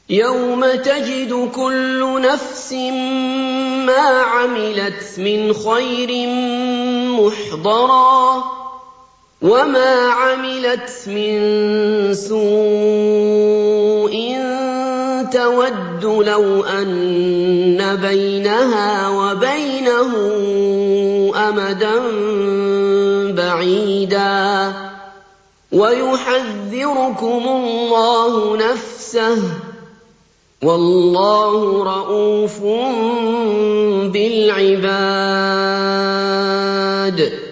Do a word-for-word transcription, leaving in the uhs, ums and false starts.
يَوْمَ تَجِدُ كُلُّ نَفْسٍ مَّا عَمِلَتْ مِنْ خَيْرٍ مُّحْضَرًا وَمَا عَمِلَتْ مِن سُوءٍ تَوَدُّ لَوْ أَنَّ بَيْنَهَا وَبَيْنَهُ أَمَدًا بَعِيدًا وَيُحَذِّرُكُمُ اللَّهُ نَفْسَهُ ۗ وَاللَّهُ رَءُوفٌ بِالْعِبَادِ